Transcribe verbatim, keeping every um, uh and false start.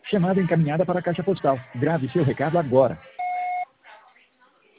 Chamada encaminhada para a caixa postal. Grave seu recado agora.